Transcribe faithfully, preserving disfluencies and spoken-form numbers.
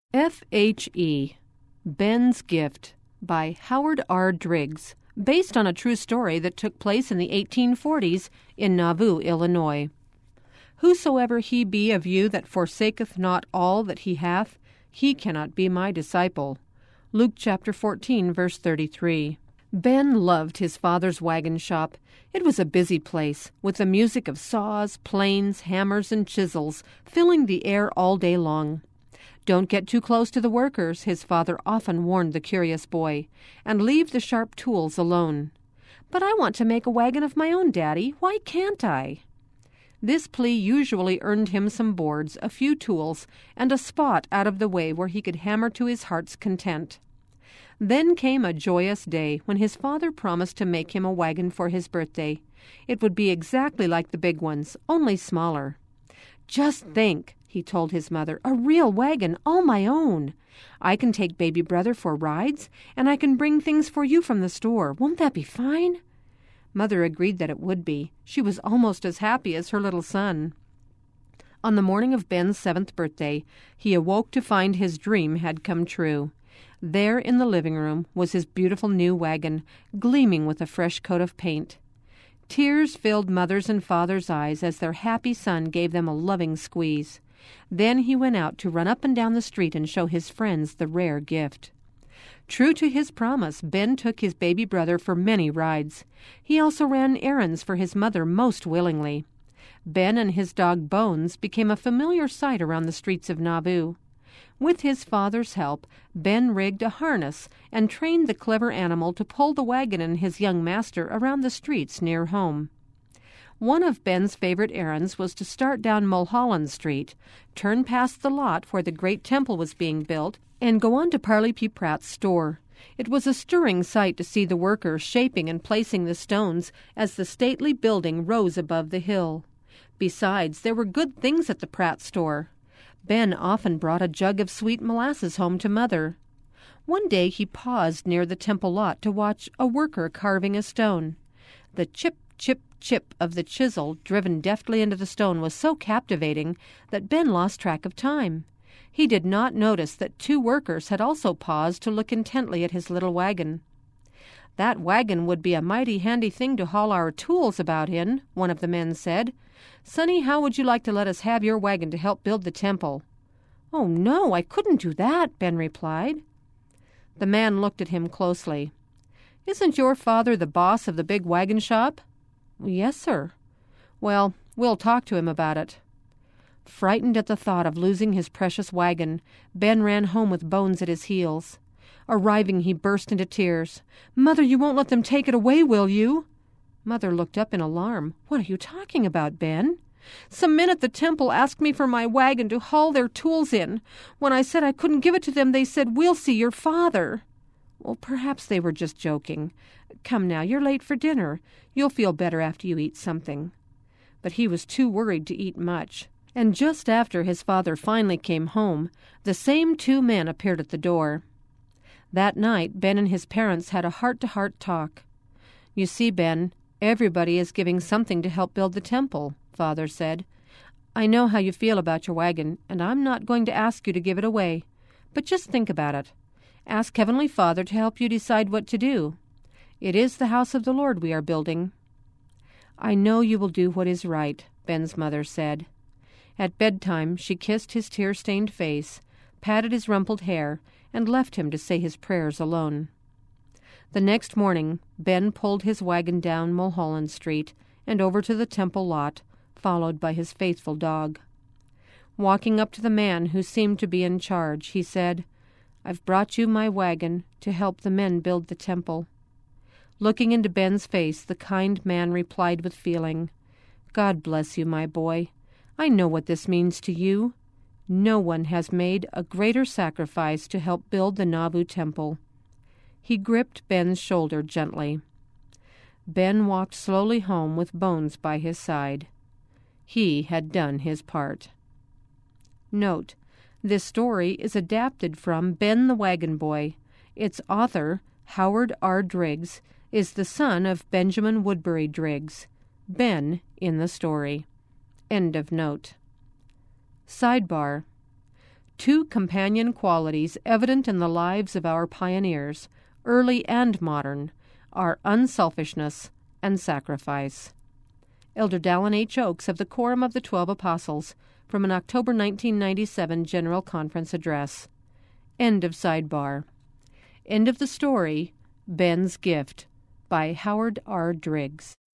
F H E Ben's Gift by Howard R. Driggs, based on a true story that took place in the eighteen forties in Nauvoo, Illinois. Whosoever he be of you that forsaketh not all that he hath, he cannot be my disciple. Luke chapter fourteen, verse thirty-three. Ben loved his father's wagon shop. It was a busy place, with the music of saws, planes, hammers, and chisels filling the air all day long. Don't get too close to the workers, his father often warned the curious boy, and leave the sharp tools alone. But I want to make a wagon of my own, Daddy. Why can't I? This plea usually earned him some boards, a few tools, and a spot out of the way where he could hammer to his heart's content. Then came a joyous day when his father promised to make him a wagon for his birthday. It would be exactly like the big ones, only smaller. Just think, he told his mother, a real wagon, all my own. I can take baby brother for rides, and I can bring things for you from the store. Won't that be fine? Mother agreed that it would be. She was almost as happy as her little son. On the morning of Ben's seventh birthday, he awoke to find his dream had come true. There in the living room was his beautiful new wagon, gleaming with a fresh coat of paint. Tears filled Mother's and Father's eyes as their happy son gave them a loving squeeze. Then he went out to run up and down the street and show his friends the rare gift. True to his promise, Ben took his baby brother for many rides. He also ran errands for his mother most willingly. Ben and his dog Bones became a familiar sight around the streets of Nauvoo. With his father's help, Ben rigged a harness and trained the clever animal to pull the wagon and his young master around the streets near home. One of Ben's favorite errands was to start down Mulholland Street, turn past the lot where the great temple was being built, and go on to Parley P. Pratt's store. It was a stirring sight to see the workers shaping and placing the stones as the stately building rose above the hill. Besides, there were good things at the Pratt store. Ben often brought a jug of sweet molasses home to Mother. One day he paused near the temple lot to watch a worker carving a stone. The chip, chip, chip of the chisel driven deftly into the stone was so captivating that Ben lost track of time. He did not notice that two workers had also paused to look intently at his little wagon. "That wagon would be a mighty handy thing to haul our tools about in," one of the men said. "Sonny, how would you like to let us have your wagon to help build the temple?" "Oh, no, I couldn't do that," Ben replied. The man looked at him closely. "Isn't your father the boss of the big wagon shop?" "Yes, sir." "Well, we'll talk to him about it." Frightened at the thought of losing his precious wagon, Ben ran home with Bones at his heels. Arriving, he burst into tears. "Mother, you won't let them take it away, will you?" Mother looked up in alarm. "What are you talking about, Ben?" "Some men at the temple asked me for my wagon to haul their tools in. When I said I couldn't give it to them, they said, 'We'll see your father.'" "Well, perhaps they were just joking. Come now, you're late for dinner. You'll feel better after you eat something." But he was too worried to eat much. And just after his father finally came home, the same two men appeared at the door. That night, Ben and his parents had a heart-to-heart talk. "You see, Ben, everybody is giving something to help build the temple," Father said. "I know how you feel about your wagon, and I'm not going to ask you to give it away. But just think about it. Ask Heavenly Father to help you decide what to do. It is the house of the Lord we are building." "I know you will do what is right," Ben's mother said. At bedtime, she kissed his tear-stained face, patted his rumpled hair, and left him to say his prayers alone. The next morning, Ben pulled his wagon down Mulholland Street and over to the temple lot, followed by his faithful dog. Walking up to the man who seemed to be in charge, he said, "I've brought you my wagon to help the men build the temple." Looking into Ben's face, the kind man replied with feeling, "God bless you, my boy. I know what this means to you. No one has made a greater sacrifice to help build the Nauvoo temple." He gripped Ben's shoulder gently. Ben walked slowly home with Bones by his side. He had done his part. Note: this story is adapted from Ben the Wagon Boy. Its author, Howard R. Driggs, is the son of Benjamin Woodbury Driggs, Ben in the story. End of note. Sidebar: Two companion qualities evident in the lives of our pioneers, early and modern, are unselfishness and sacrifice. Elder Dallin H. Oaks of the Quorum of the Twelve Apostles, from an October nineteen ninety-seven General Conference Address. End of sidebar. End of the story, Ben's Gift, by Howard R. Driggs.